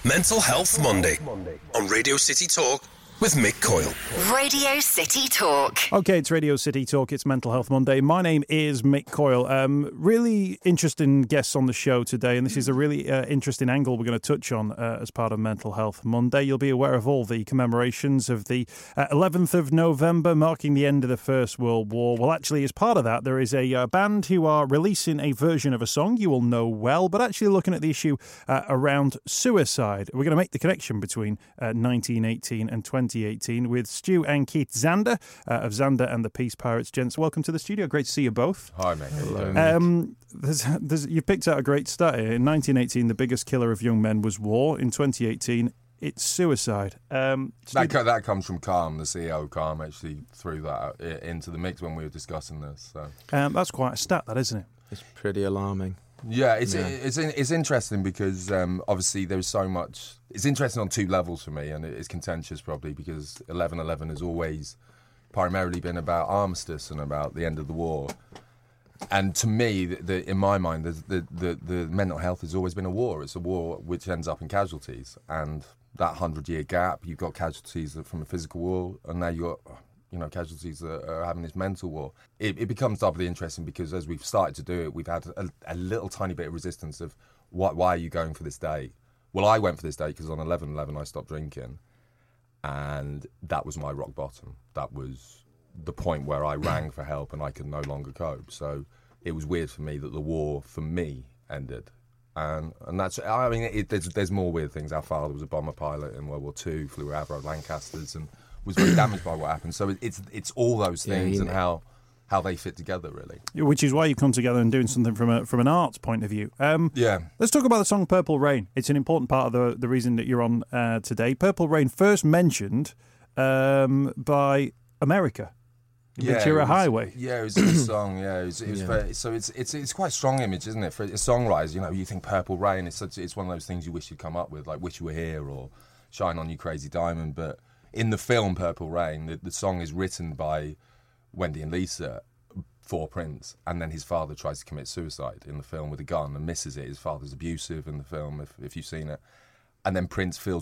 Mental Health Monday on Radio City Talk with Mick Coyle. Radio City Talk. Okay, it's Radio City Talk. It's Mental Health Monday. My name is Mick Coyle. Really interesting guests on the show today, and this is a really interesting angle we're going to touch on as part of Mental Health Monday. You'll be aware of all the commemorations of the 11th of November, marking the end of the First World War. Well, actually, as part of that, there is a band who are releasing a version of a song you will know well, but actually looking at the issue around suicide. We're going to make the connection between 1918 and 2018 with Stu and Keith Zander of Zander and the Peace Pirates. Gents, welcome to the studio. Great to see you both. Hi, mate. Hello. You picked out a great stat here. In 1918, the biggest killer of young men was war. In 2018, it's suicide. That comes from Calm. The CEO of Calm actually threw that into the mix when we were discussing this. So. That's quite a stat, that, isn't it? It's pretty alarming. Yeah, it's interesting because obviously there's so much. It's interesting on two levels for me, and it's contentious probably because 11/11 has always primarily been about armistice and about the end of the war. And to me, in my mind, the mental health has always been a war. It's a war which ends up in casualties, and that 100-year gap, you've got casualties from a physical war, and now you've got casualties that are having this mental war. It becomes doubly interesting because as we've started to do it, we've had a little tiny bit of resistance of why are you going for this day? Well, I went for this day because on 11/11 I stopped drinking, and that was my rock bottom. That was the point where I rang for help and I could no longer cope. So it was weird for me that the war, for me, ended. And that's, I mean, there's more weird things. Our father was a bomber pilot in World War II, flew Avro Lancasters and was very damaged by what happened. So it's all those things and how they fit together, really. Which is why you come together and doing something from an arts point of view. Let's talk about the song Purple Rain. It's an important part of the reason that you're on today. Purple Rain first mentioned by America. Ventura Highway. Yeah, it was a song. Yeah, it was very, so it's quite a strong image, isn't it? For a songwriter, you think Purple Rain. It's one of those things you wish you'd come up with, like Wish You Were Here or Shine On You Crazy Diamond. But in the film Purple Rain, the song is written by Wendy and Lisa for Prince, and then his father tries to commit suicide in the film with a gun and misses it. His father's abusive in the film, if you've seen it. And then Prince feels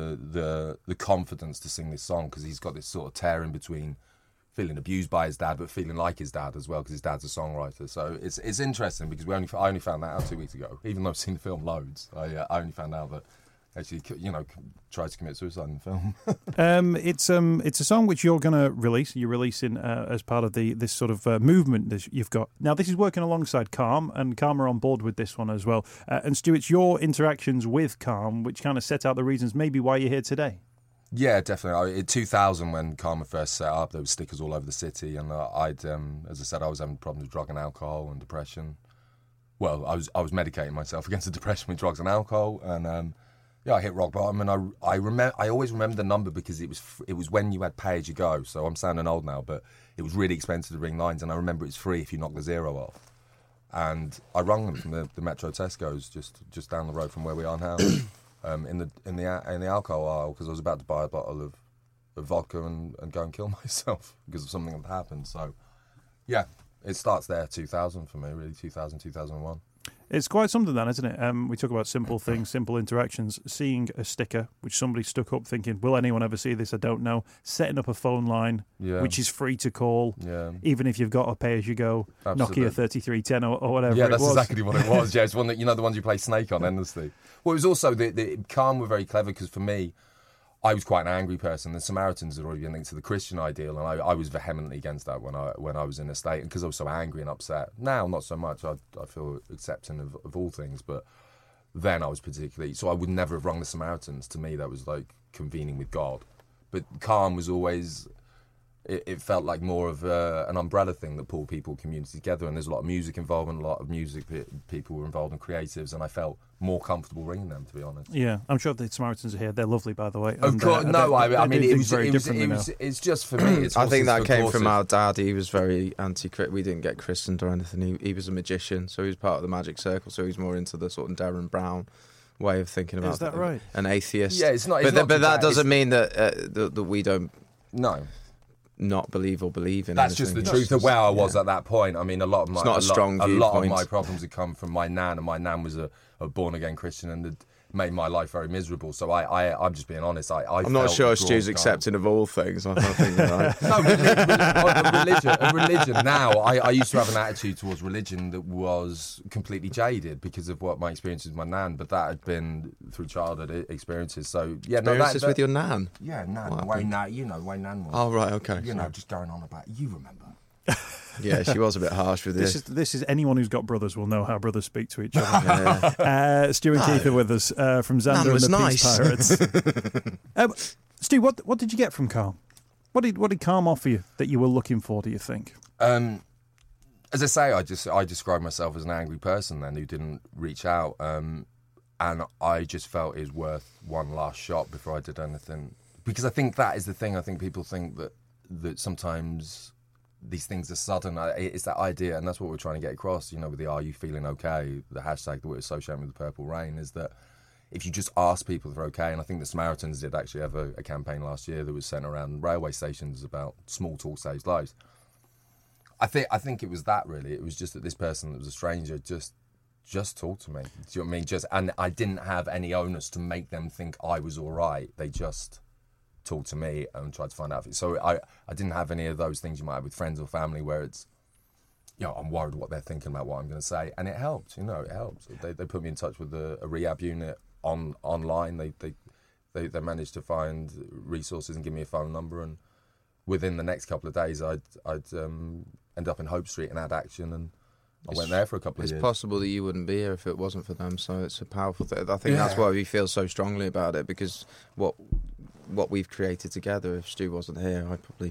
the confidence to sing this song because he's got this sort of tear in between feeling abused by his dad, but feeling like his dad as well, because his dad's a songwriter. So it's interesting because I only found that out 2 weeks ago. Even though I've seen the film loads, I only found out that actually, tries to commit suicide in the film. It's a song which you're going to release. You're releasing as part of this sort of movement that you've got. Now, this is working alongside Calm, and Calm are on board with this one as well. And Stu, it's your interactions with Calm which kind of set out the reasons maybe why you're here today. Yeah, definitely. In 2000, when Karma first set up, there were stickers all over the city, and as I said, I was having problems with drug and alcohol and depression. Well, I was medicating myself against the depression with drugs and alcohol, and I hit rock bottom. And I always remember the number because it was when you had pay as you go. So I'm sounding old now, but it was really expensive to ring lines, and I remember it's free if you knock the zero off. And I rung them from the Metro Tesco's just down the road from where we are now. In the alcohol aisle because I was about to buy a bottle of vodka and go and kill myself because of something that happened. So, yeah, it starts there, 2000 for me, really, 2000, 2001. It's quite something then, isn't it? We talk about simple things, simple interactions, seeing a sticker which somebody stuck up thinking, will anyone ever see this? I don't know. Setting up a phone line, which is free to call, even if you've got a pay-as-you-go, Nokia 3310 or whatever it was. Yeah, that's exactly what it was. Yeah, it's one that, the ones you play Snake on endlessly. Well, it was also, the Calm were very clever because for me, I was quite an angry person. The Samaritans had already been linked to the Christian ideal, and I was vehemently against that when I was in a state, and because I was so angry and upset. Now, not so much. I feel accepting of all things, but then I was particularly... So I would never have rung the Samaritans. To me, that was like convening with God. But Calm was always... It felt like more of an umbrella thing that pulled people, community together, and there's a lot of music involvement, a lot of music people were involved in creatives, and I felt more comfortable ringing them, to be honest. Yeah, I'm sure the Samaritans are here. They're lovely, by the way. Of course, it's just for me. I think that came from our dad. He was very anti-Christian. We didn't get christened or anything. He was a magician, so he was part of the magic circle. So he's more into the sort of Darren Brown way of thinking about. Is that right? An atheist. Yeah, it's not. But that doesn't mean that we don't. No. Not believe or believe in. That's just the truth of where I was at that point. I mean, a lot of my it's not a strong a lot of my problems had come from my nan, and my nan was a born again Christian, and made my life very miserable. So I'm just being honest. I'm not sure Stu's accepting of all things. I don't think that. No, religion. Now, I used to have an attitude towards religion that was completely jaded because of what my experience with my nan, but that had been through childhood experiences. So yeah, experiences with your nan. Yeah, nan. Wayne Nan was. Oh right, okay. Just going on about. You remember? Yeah, she was a bit harsh with this. This is anyone who's got brothers will know how brothers speak to each other. Stu and Keith are with us from Xander and the Peace Pirates. Stu, what did you get from Calm? What did Calm offer you that you were looking for, do you think? As I say, I described myself as an angry person then who didn't reach out, and I just felt it was worth one last shot before I did anything. Because I think that is the thing. I think people think that sometimes these things are sudden. It's that idea, and that's what we're trying to get across, with the "Are you feeling okay?" the hashtag that we're associating with the Purple Rain, is that if you just ask people if they're okay, and I think the Samaritans did actually have a campaign last year that was sent around railway stations about small talk saves lives. I think it was that, really. It was just that this person that was a stranger just talked to me. Do you know what I mean? And I didn't have any onus to make them think I was all right. They just talked to me and tried to find out. So I didn't have any of those things you might have with friends or family where it's, I'm worried what they're thinking about what I'm going to say. And it helped, it helped. They put me in touch with a rehab unit online. They managed to find resources and give me a phone number. And within the next couple of days, I'd end up in Hope Street and Ad Action, and I went there for a couple of years. It's possible that you wouldn't be here if it wasn't for them. So it's a powerful thing. I think that's why we feel so strongly about it, because what we've created together, if Stu wasn't here, I probably,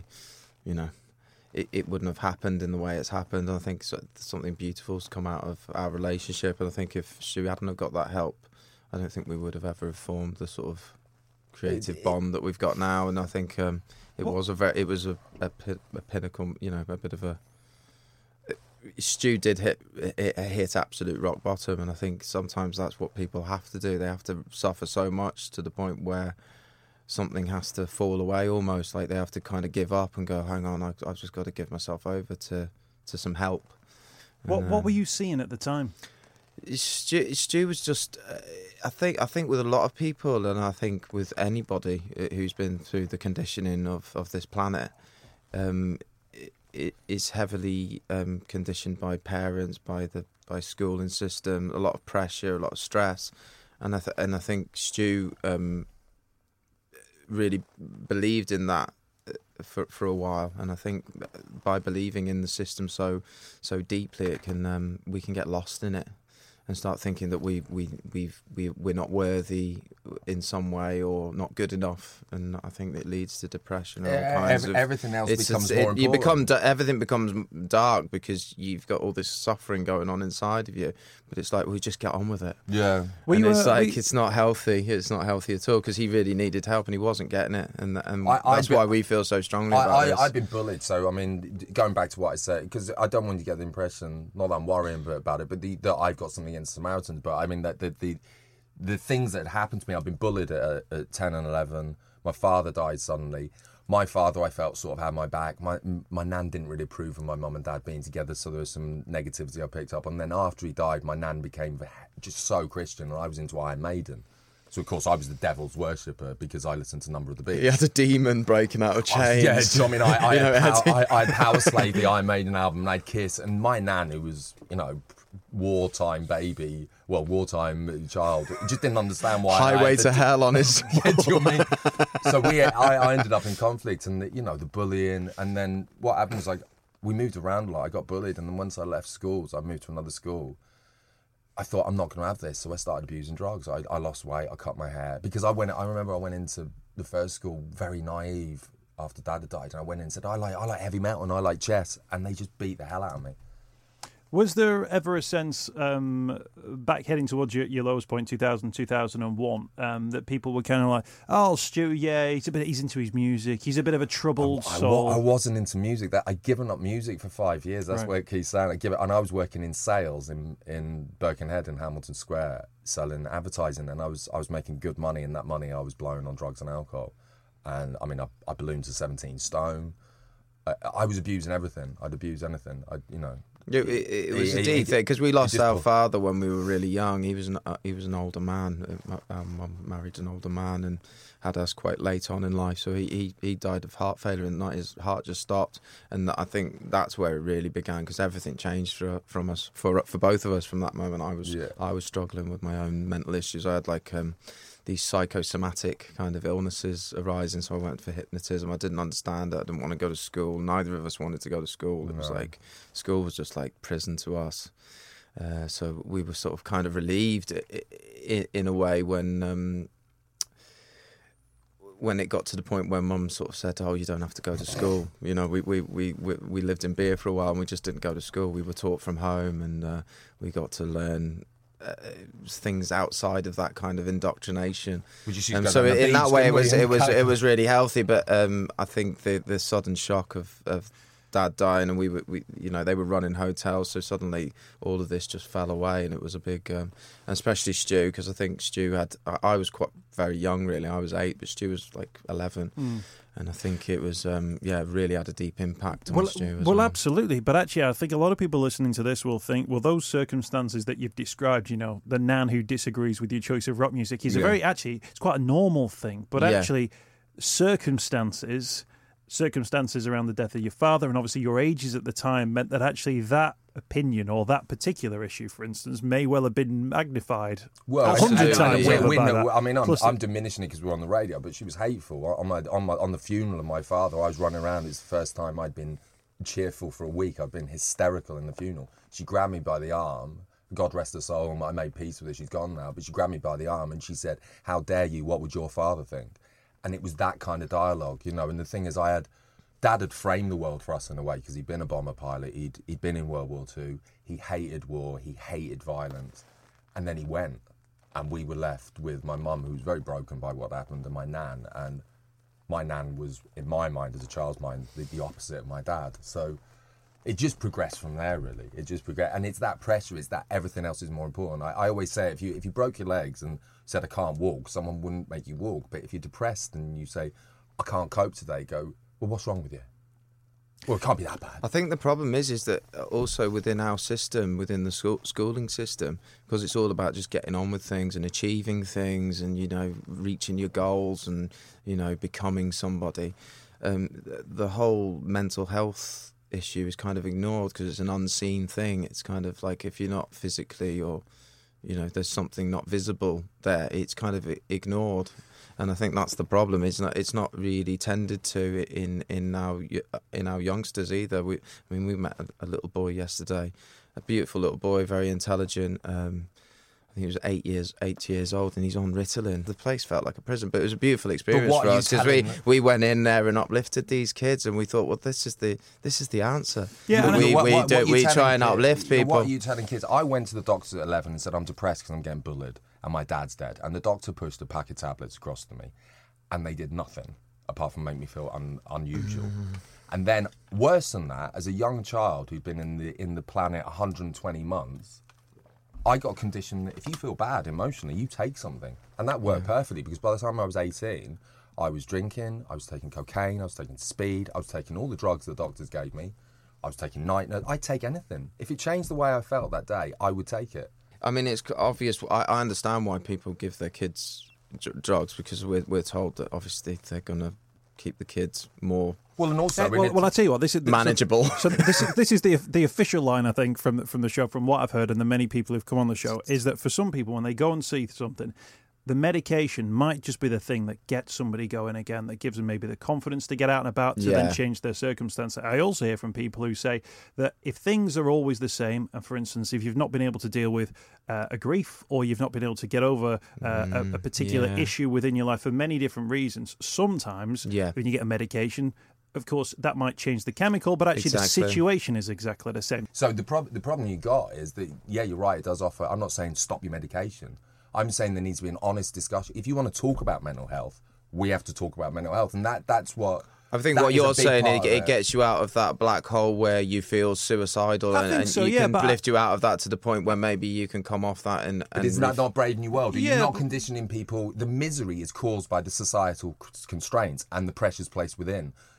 it wouldn't have happened in the way it's happened. And I think something beautiful's come out of our relationship. And I think if Stu hadn't have got that help, I don't think we would have ever formed the sort of creative bond that we've got now. And I think it was a pinnacle, a bit of a. Stu did hit absolute rock bottom, and I think sometimes that's what people have to do. They have to suffer so much to the point where something has to fall away, almost like they have to kind of give up and go, hang on, I've just got to give myself over to some help. What were you seeing at the time? Stu was just, I think with a lot of people, and I think with anybody who's been through the conditioning of this planet, it is heavily conditioned by parents, by schooling system, a lot of pressure, a lot of stress, and I think Stu really believed in that for a while, and I think by believing in the system so deeply, it can we can get lost in it and start thinking that we're not worthy in some way or not good enough, and I think it leads to depression. Everything else becomes more important. Everything becomes dark because you've got all this suffering going on inside of you. But it's like we just get on with it. Yeah, it's not healthy. It's not healthy at all, because he really needed help and he wasn't getting it, and that's why we feel so strongly about this. I've been bullied, so I mean, going back to what I said, because I don't want you to get the impression, not that I'm worrying about it, but that I've got something against Samaritans, but I mean that the things that happened to me, I've been bullied at 10 and 11. My father died suddenly. My father, I felt, sort of had my back. My nan didn't really approve of my mum and dad being together, so there was some negativity I picked up. And then after he died, my nan became just so Christian, and I was into Iron Maiden. So, of course, I was the devil's worshipper because I listened to Number of the Beast. He had a demon breaking out of chains. Yeah, I mean, I had Power Slave, the Iron Maiden album, and I had Kiss. And my nan, who was, wartime baby, wartime child, just didn't understand why. Highway to Hell on his. Yeah, do you know what I mean? So I ended up in conflict, and the bullying, and then what happened was we moved around a lot. I got bullied, and then once I left school, so I moved to another school. I thought, I'm not going to have this, so I started abusing drugs. I lost weight, I cut my hair, because I remember I went into the first school very naive after Dad had died, and I went in and said, I like heavy metal and I like chess, and they just beat the hell out of me. Was there ever a sense, back heading towards your lowest point, 2001, that people were kind of like, oh, Stu, yeah, he's into his music, he's a bit of a troubled soul? I wasn't into music. I'd given up music for 5 years. That's where Keith's saying. And I was working in sales in Birkenhead in Hamilton Square, selling advertising, and I was making good money, and that money I was blowing on drugs and alcohol. And I mean, I ballooned to 17 stone. I was abusing everything. I'd abuse anything. It was a deep thing because we lost our father when we were really young. He was an older man. Our mum married an older man and had us quite late on in life. So he died of heart failure and his heart just stopped. And I think that's where it really began because everything changed for both of us from that moment. I was struggling with my own mental issues. I had like these psychosomatic kind of illnesses arising, so I went for hypnotism. I didn't understand it. I didn't want to go to school. Neither of us wanted to go to school. It was like school was just like prison to us. So we were sort of kind of relieved in a way when it got to the point where Mum sort of said, "Oh, you don't have to go to school." You know, we lived in Beer for a while and we just didn't go to school. We were taught from home and we got to learn things outside of that kind of indoctrination. So in that way, it was really healthy. But I think the sudden shock of Dad dying, and we they were running hotels, so suddenly all of this just fell away, and it was a big, and especially Stu, because I think Stu I was quite very young really. I was 8, but Stu was like 11. And I think it was, really had a deep impact on Stu. Well, absolutely. But actually, I think a lot of people listening to this will think, well, those circumstances that you've described, the nan who disagrees with your choice of rock music is it's quite a normal thing. But actually, circumstances around the death of your father and obviously your ages at the time meant that actually that opinion or that particular issue, for instance, may well have been magnified 100 times. I'm diminishing it because we're on the radio, but she was hateful. On the funeral of my father, I was running around. It's the first time I'd been cheerful for a week. I'd been hysterical in the funeral. She grabbed me by the arm. God rest her soul. I made peace with her. She's gone now. But she grabbed me by the arm and she said, "How dare you? What would your father think?" And it was that kind of dialogue, And the thing is, Dad had framed the world for us in a way because he'd been a bomber pilot, he'd been in World War II, he hated war, he hated violence, and then he went, and we were left with my mum, who was very broken by what happened, and my nan was, in my mind, as a child's mind, the opposite of my dad. So it just progressed from there, really. It just progressed, and it's that pressure, it's that everything else is more important. I always say, if you broke your legs and said I can't walk, someone wouldn't make you walk. But if you're depressed and you say I can't cope today, go, well, what's wrong with you? Well, it can't be that bad. I think the problem is that also within our system, within the schooling system, because it's all about just getting on with things and achieving things and, reaching your goals and, becoming somebody. The whole mental health issue is kind of ignored because it's an unseen thing. It's kind of like if you're not physically or, there's something not visible there, it's kind of ignored. And I think that's the problem. It's not really tended to in our youngsters either. We met a little boy yesterday, a beautiful little boy, very intelligent. I think he was 8 years old, and he's on Ritalin. The place felt like a prison, but it was a beautiful experience for us because we went in there and uplifted these kids, and we thought, well, this is the answer. Yeah, we try and uplift people. What are you telling kids? I went to the doctor at 11 and said I'm depressed because I'm getting bullied. And my dad's dead. And the doctor pushed a pack of tablets across to me. And they did nothing apart from make me feel unusual. And then, worse than that, as a young child who'd been in the planet 120 months, I got a condition that if you feel bad emotionally, you take something. And that worked perfectly because by the time I was 18, I was drinking, I was taking cocaine, I was taking speed, I was taking all the drugs the doctors gave me. I was taking night nurse. I'd take anything. If it changed the way I felt that day, I would take it. I mean, it's obvious. I understand why people give their kids drugs because we're told that obviously they're going to keep the kids more. Well, and also, I tell you what, this is manageable. So this is the official line, I think, from the show, from what I've heard, and the many people who've come on the show, is that for some people, when they go and see something, the medication might just be the thing that gets somebody going again, that gives them maybe the confidence to get out and about to then change their circumstances. I also hear from people who say that if things are always the same, and for instance, if you've not been able to deal with a grief or you've not been able to get over a particular issue within your life for many different reasons, sometimes when you get a medication, of course, that might change the chemical, but actually the situation is exactly the same. So the problem you got is that, you're right, it does offer. I'm not saying stop your medication. I'm saying there needs to be an honest discussion. If you want to talk about mental health, we have to talk about mental health. And that's what... I think what you're saying, it gets you out of that black hole where you feel suicidal and you can lift you out of that to the point where maybe you can come off that. But isn't that not Brave New World? You're not conditioning people. The misery is caused by the societal constraints and the pressures placed within.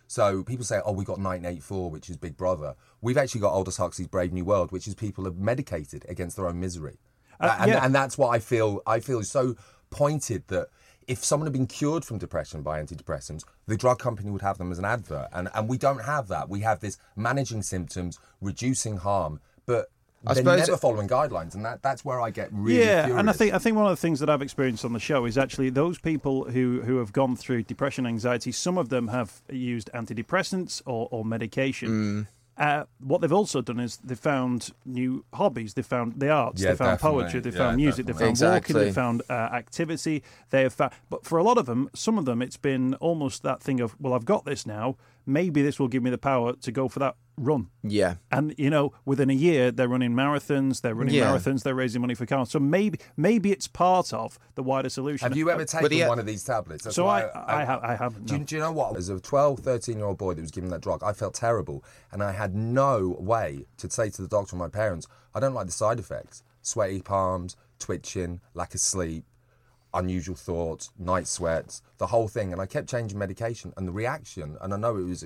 So people say, oh, we got 1984, which is Big Brother. We've actually got Aldous Huxley's Brave New World, which is people have medicated against their own misery. And that's what I feel is so pointed, that if someone had been cured from depression by antidepressants, the drug company would have them as an advert. And we don't have that. We have this managing symptoms, reducing harm, but they're never following guidelines, and that's where I get really furious. And I think one of the things that I've experienced on the show is actually those people who have gone through depression, anxiety, some of them have used antidepressants or medication. What they've also done is they've found new hobbies. They found the arts. They found poetry. They found music. They found walking. They found activity. They have found, but for a lot of them, some of them, it's been almost that thing of, well, I've got this now. Maybe this will give me the power to go for that run. Yeah. And, within a year, they're running marathons. They're raising money for cars. So maybe it's part of the wider solution. Have you ever taken one of these tablets? That's I haven't. Do you know what? As a 12, 13-year-old boy that was given that drug, I felt terrible. And I had no way to say to the doctor and my parents, I don't like the side effects. Sweaty palms, twitching, lack of sleep, unusual thoughts, night sweats, the whole thing. And I kept changing medication, and the reaction, and I know it was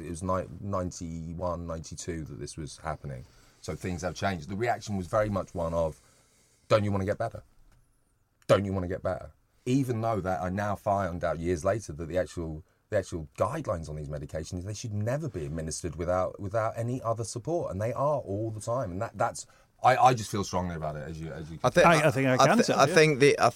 91, 92 that this was happening, so things have changed. The reaction was very much one of, don't you want to get better? Don't you want to get better? Even though that I now find out years later that the actual guidelines on these medications, they should never be administered without any other support, and they are all the time. And that's I just feel strongly about it. I think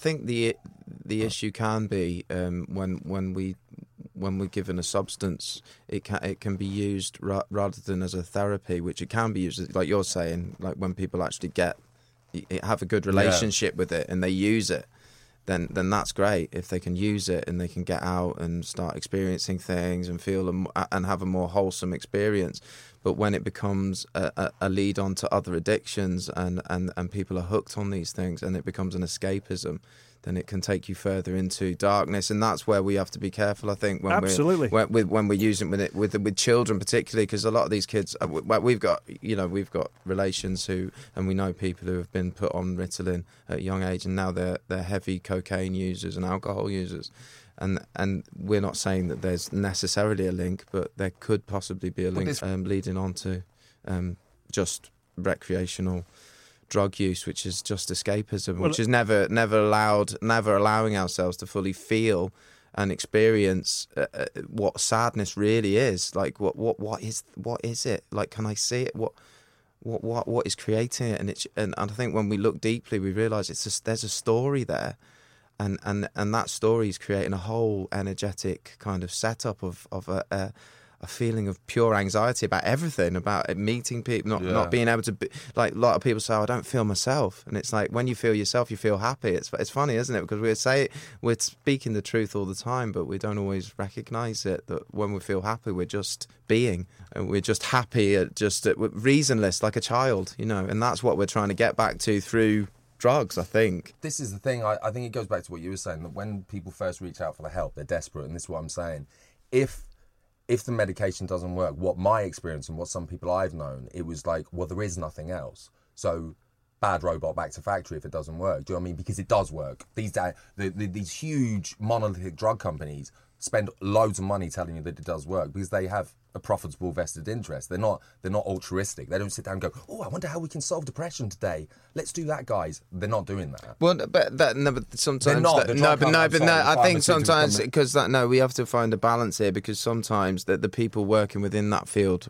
the issue can be when we're given a substance, it can be used rather than as a therapy, which it can be used, like you're saying, like when people actually have a good relationship with it and they use it. Then that's great if they can use it and they can get out and start experiencing things and feel and have a more wholesome experience. But when it becomes a lead on to other addictions and people are hooked on these things and it becomes an escapism, then it can take you further into darkness, and that's where we have to be careful. I think when we're using it with children, particularly, because a lot of these kids, we've got relations and we know people who have been put on Ritalin at a young age, and now they're heavy cocaine users and alcohol users. And we're not saying that there's necessarily a link, but there could possibly be a link leading on to just recreational drug use, which is just escapism, which is never allowing ourselves to fully feel and experience what sadness really is. Like what is it? Like, can I see it? What is creating it? And I think when we look deeply, we realise there's a story there. And that story is creating a whole energetic kind of setup of a feeling of pure anxiety about everything, about meeting people, not being able to be, like a lot of people say, I don't feel myself. And it's like, when you feel yourself, you feel happy. It's funny, isn't it? Because we're speaking the truth all the time, but we don't always recognise it, that when we feel happy, we're just being, and we're just happy, reasonless, like a child, and that's what we're trying to get back to through drugs, I think. This is the thing, I think it goes back to what you were saying, that when people first reach out for the help, they're desperate, and this is what I'm saying. If the medication doesn't work, what my experience and what some people I've known, it was like, well, there is nothing else. So bad robot, back to factory if it doesn't work. Do you know what I mean? Because it does work. These huge monolithic drug companies spend loads of money telling you that it does work because they have a profitable vested interest. They're not altruistic. They don't sit down and go, oh, I wonder how we can solve depression today. Let's do that, guys. They're not doing that. Well, but sometimes they're not. I think sometimes we have to find a balance here, because sometimes the people working within that field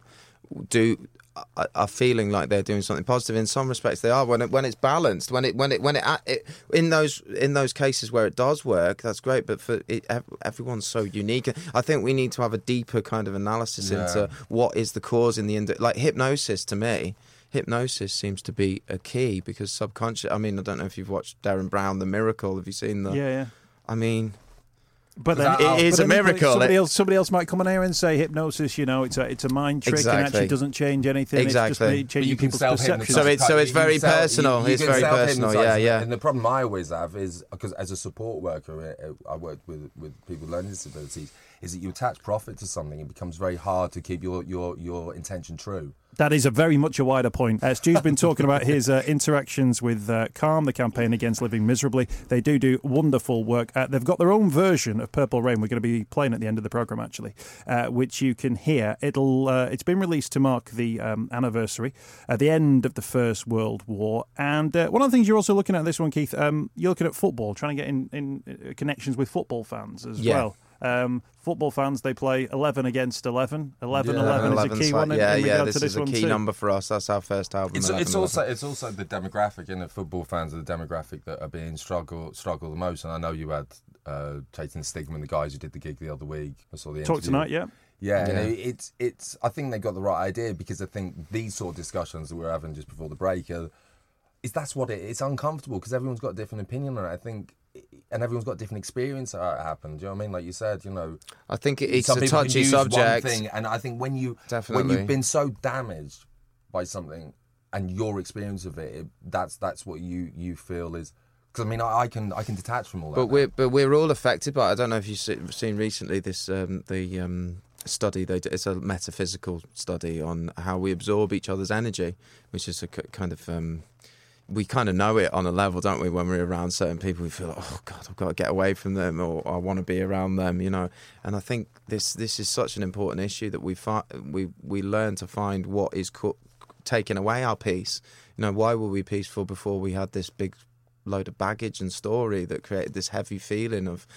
are feeling like they're doing something positive. In some respects, they are when it's balanced. When it in those cases where it does work, that's great. But for everyone's so unique. I think we need to have a deeper kind of analysis into what is the cause in the end. Like hypnosis, to me. Hypnosis seems to be a key, because subconscious. I mean, I don't know if you've watched Derren Brown, The Miracle. Have you seen that? Yeah. I mean. But then it is a miracle. Somebody else might come in here and say hypnosis, it's a mind trick and actually doesn't change anything. Exactly. It's just changing people's perception. So it's very personal. It's very personal. Yeah. And the problem I always have is, because as a support worker, I work with people with learning disabilities, is that you attach profit to something, it becomes very hard to keep your intention true. That is a very much a wider point. Stu's been talking about his interactions with Calm, the campaign against living miserably. They do wonderful work. They've got their own version of Purple Rain. We're going to be playing at the end of the programme, actually, which you can hear. It's been released to mark the anniversary at the end of the First World War. And one of the things you're also looking at this one, Keith, you're looking at football, trying to get in connections with football fans as well. Football fans, they play 11 against 11. 11 is a key one. This is a key number for us. That's our first album. It's also the demographic, and the football fans are the demographic that are being struggle the most. And I know you had Chasing Stigma and the guys who did the gig the other week. I saw the interview. Talk tonight, yeah. Yeah, it's. I think they got the right idea, because I think these sort of discussions that we were having just before the break that's what it's uncomfortable, because everyone's got a different opinion on it. I think. And everyone's got a different experience of how it happened. Do you know what I mean? Like you said, I think it's a touchy subject. And I think when you've been so damaged by something, and your experience of it, that's what you feel is. Because I mean, I can detach from all that. But we're all affected by it. I don't know if you've seen recently this study they did. It's a metaphysical study on how we absorb each other's energy, which is a kind of. We kind of know it on a level, don't we? When we're around certain people, we feel like, oh God, I've got to get away from them, or I want to be around them, And I think this is such an important issue that we learn to find what is taking away our peace. Why were we peaceful before we had this big load of baggage and story that created this heavy feeling of,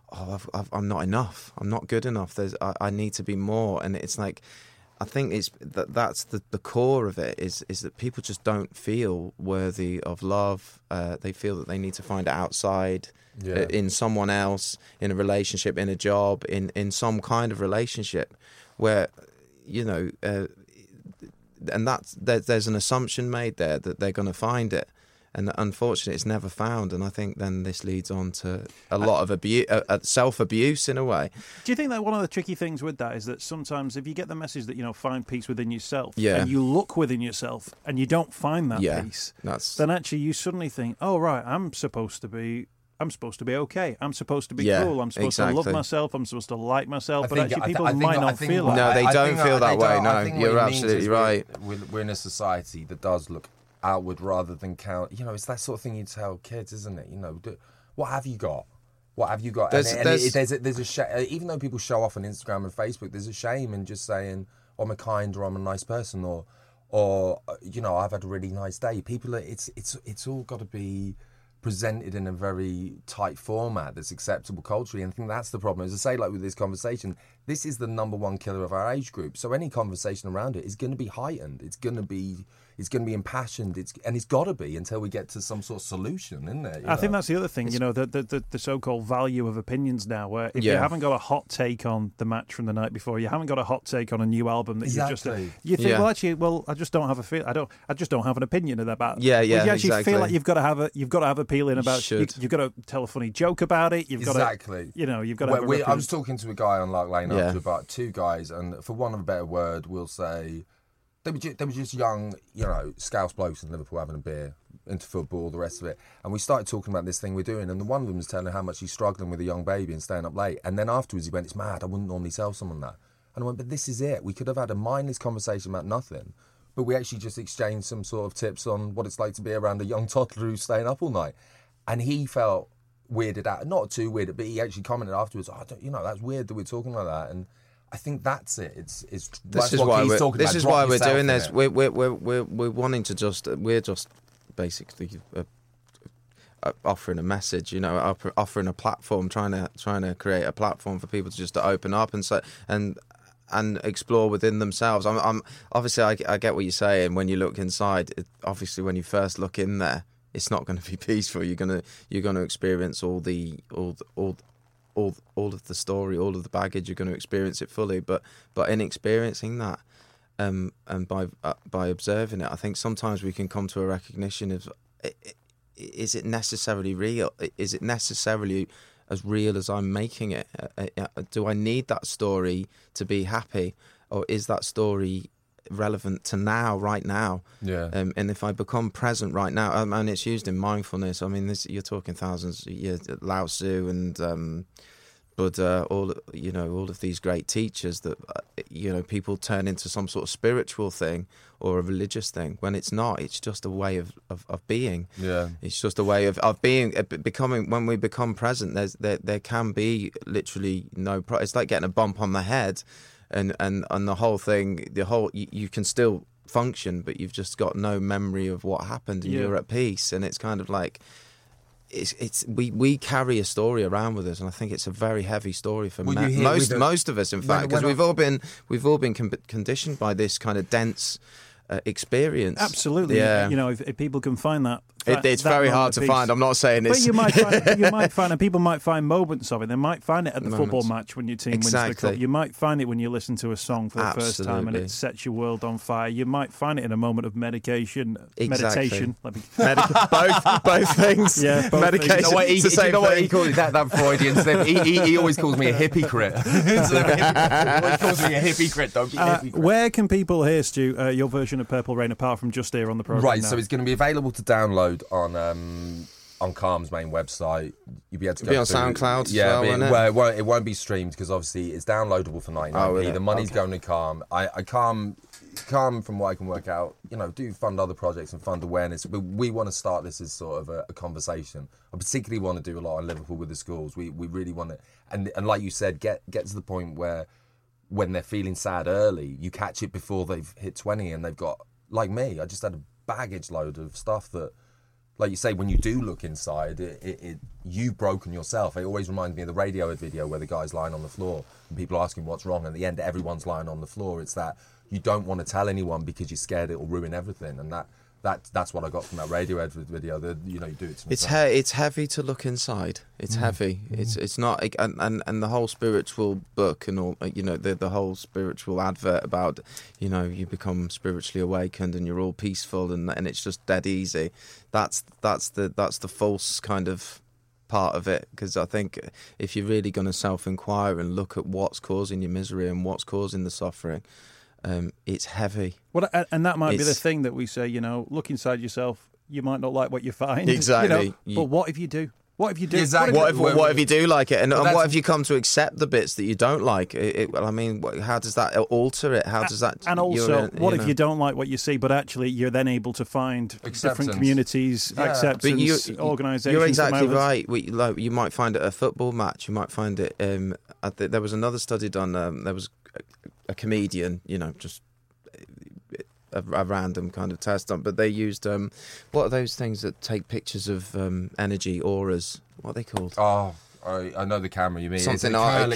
I'm not enough, I'm not good enough. I need to be more, and it's like. I think that's the core of it is that people just don't feel worthy of love. They feel that they need to find it outside, in someone else, in a relationship, in a job, in some kind of relationship where, and there's an assumption made there that they're going to find it. And unfortunately, it's never found. And I think then this leads on to a lot of abuse, self-abuse in a way. Do you think that one of the tricky things with that is that sometimes if you get the message that, find peace within yourself, and you look within yourself and you don't find that peace, then actually you suddenly think, oh, right, I'm supposed to be okay. I'm supposed to be cool. I'm supposed to love myself. I'm supposed to like myself. But actually, people might not feel that. No, they don't feel that way. No, you're absolutely right. We're in a society that does look outward rather than count. It's that sort of thing you tell kids, isn't it? What have you got? What have you got? There's a even though people show off on Instagram and Facebook, there's a shame in just saying, I'm a kind, or I'm a nice person, or I've had a really nice day. People it's all got to be presented in a very tight format that's acceptable culturally, and I think that's the problem. As I say, like with this conversation, this is the number one killer of our age group, so any conversation around it is going to be heightened, it's going to be impassioned, it's got to be until we get to some sort of solution, isn't it? I think that's the other thing, the so-called value of opinions now, where if you haven't got a hot take on the match from the night before, you haven't got a hot take on a new album that you think, I just don't have I just don't have an opinion about. But you actually feel like you've got to have a feeling about. You've got to tell a funny joke about it. You've got to, you've got to. I was talking to a guy on Lark Lane after about two guys, and for want of a better word, we'll say. They were just young, Scouse blokes in Liverpool having a beer, into football, the rest of it. And we started talking about this thing we're doing, and one of them was telling how much he's struggling with a young baby and staying up late. And then afterwards he went, it's mad, I wouldn't normally tell someone that. And I went, but this is it. We could have had a mindless conversation about nothing, but we actually just exchanged some sort of tips on what it's like to be around a young toddler who's staying up all night. And he felt weirded out, not too weirded, but he actually commented afterwards, that's weird that we're talking like that. And I think that's it. This is why we're doing this. We're wanting to we're just basically offering a message, offering a platform, trying to create a platform for people to open up and explore within themselves. I'm obviously I get what you're saying. When you look inside, obviously when you first look in there, it's not going to be peaceful. You're going to experience all of the story, all of the baggage. You're going to experience it fully, but in experiencing that, and by observing it, I think sometimes we can come to a recognition of: is it necessarily real? Is it necessarily as real as I'm making it? Do I need that story to be happy, or is that story relevant to now, right now? And if I become present right now, and it's used in mindfulness. I mean, you're talking thousands of years, Lao Tzu and But all of these great teachers that people turn into some sort of spiritual thing or a religious thing when it's not. It's just a way of being. Yeah, it's just a way of being, becoming. When we become present, there can be literally no. It's like getting a bump on the head, and the whole thing. You can still function, but you've just got no memory of what happened, and you're at peace. And it's kind of like. We carry a story around with us, and I think it's a very heavy story for most of us, in fact, because we've all been conditioned by this kind of dense experience. Absolutely, yeah. If people can find that. It's very hard to find. I'm not saying it's... But you might find, and people might find moments of it. They might find it at the football match when your team wins the cup. You might find it when you listen to a song for the first time and it sets your world on fire. You might find it in a moment of meditation. Meditation. both things. Yeah, both medication. Things. You know what he calls it? That Freudian slip. He always calls me a hypocrite. He always calls me a hypocrite. Don't be a hypocrite. Where can people hear, Stu, your version of Purple Rain apart from just here on the programme? Right, so it's going to be available to download on Calm's main website. You'll be able to go on SoundCloud. Yeah, it won't be streamed because obviously it's downloadable for 99p. The money's going to Calm. I Calm, from what I can work out, do fund other projects and fund awareness. But we want to start this as sort of a conversation. I particularly want to do a lot in Liverpool with the schools. We really want to, and like you said, get to the point where when they're feeling sad early, you catch it before they've hit 20 and they've got, like me, I just had a baggage load of stuff that. Like you say, when you do look inside, you've broken yourself. It always reminds me of the Radiohead video where the guy's lying on the floor and people are asking what's wrong. And at the end, everyone's lying on the floor. It's that you don't want to tell anyone because you're scared it will ruin everything. And that's what I got from that Radiohead video. You do it to myself. It's heavy to look inside. It's heavy. It's not, and the whole spiritual book and all, the whole spiritual advert about, you become spiritually awakened and you're all peaceful and it's just dead easy. That's the false kind of part of it, because I think if you're really going to self-inquire and look at what's causing your misery and what's causing the suffering, it's heavy. Well, and that might be the thing that we say, look inside yourself. You might not like what you find. Exactly. But what if you do? What if you do? Exactly. What if you do like it? And what if you come to accept the bits that you don't like? How does that alter it? How does that... And also, what if you don't like what you see, but actually you're then able to find different communities, acceptance, organisations... You're exactly right. You might find it at a football match. You might find it... there was another study done. There was a comedian, just... A random kind of test on, but they used what are those things that take pictures of energy auras? What are they called? Oh, I know the camera you mean. Something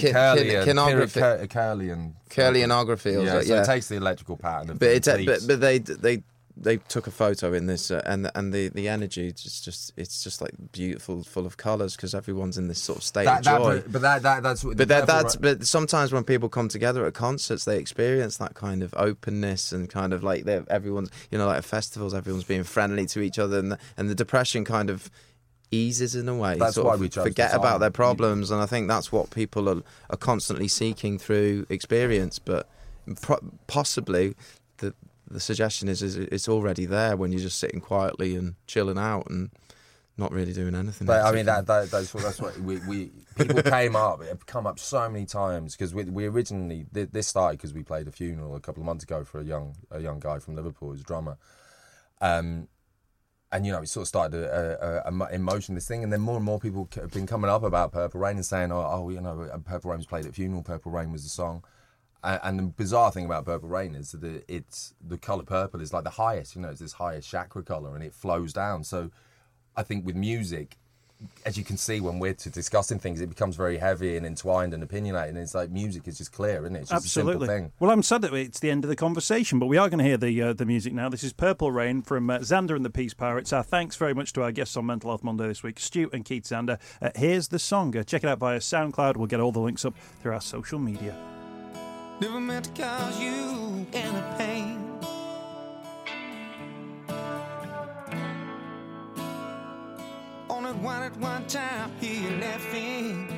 Kirlianography. Yeah, so it takes the electrical pattern of they took a photo in this, and the energy it's just like beautiful, full of colours, because everyone's in this sort of state of joy. But sometimes when people come together at concerts, they experience that kind of openness and kind of like everyone's, like at festivals, everyone's being friendly to each other, and the depression kind of eases in a way. That's why we chose forget about their problems, and I think that's what people are constantly seeking through experience. But possibly the suggestion is it's already there when you're just sitting quietly and chilling out and not really doing anything. But I mean that's what we people come up so many times, because we originally this started because we played a funeral a couple of months ago for a young guy from Liverpool who's a drummer, and it sort of started a motion, this thing, and then more and more people have been coming up about Purple Rain and saying, Purple Rain was played at funeral, Purple Rain was the song. And the bizarre thing about Purple Rain is that it's the colour purple is like the highest, it's this highest chakra colour, and it flows down. So I think with music, as you can see when we're discussing things, it becomes very heavy and entwined and opinionated, and it's like music is just clear, isn't it? It's just Absolutely. a simple thing. Well, I'm sad that it's the end of the conversation, but we are going to hear the music now. This is Purple Rain from Xander and the Peace Pirates. Our thanks very much to our guests on Mental Health Monday this week, Stu and Keith Xander. Here's the song. Check it out via SoundCloud. We'll get all the links up through our social media. Never meant to cause you any pain. Only one at one time, hear you laughing.